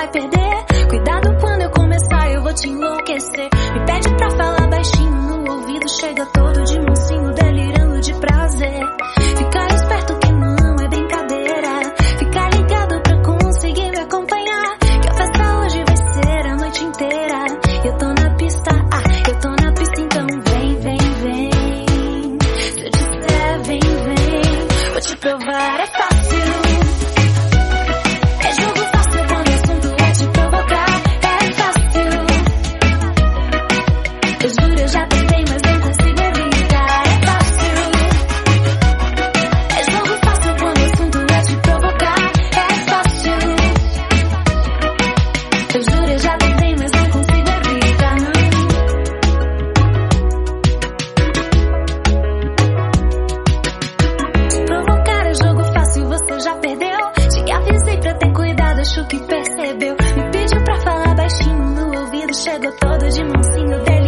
perder. Cuidado quando eu começar, eu vou te enlouquecer. Me pede pra falar baixinho no ouvido, chega todo de mansinho, delirando de prazer. Fica esperto que não é brincadeira, fica ligado pra conseguir me acompanhar, que a festa hoje vai ser a noite inteira. Eu tô na pista, eu tô na pista, então vem, vem, vem. Se eu disser vem, vem, vou te provar, é fácil. É jogo fácil quando o assunto é te provocar, é fácil. Eu juro, eu já tentei, mas não consigo evitar, é fácil. É jogo fácil quando o assunto é te provocar, é fácil. Eu juro, eu já tentei, mas não consigo evitar, não. Te provocar é jogo fácil, você já perdeu. Te avisei pra ter cuidado, acho que percebeu. Me pediu pra falar baixinho no ouvido, chegou todo de mansinho dele.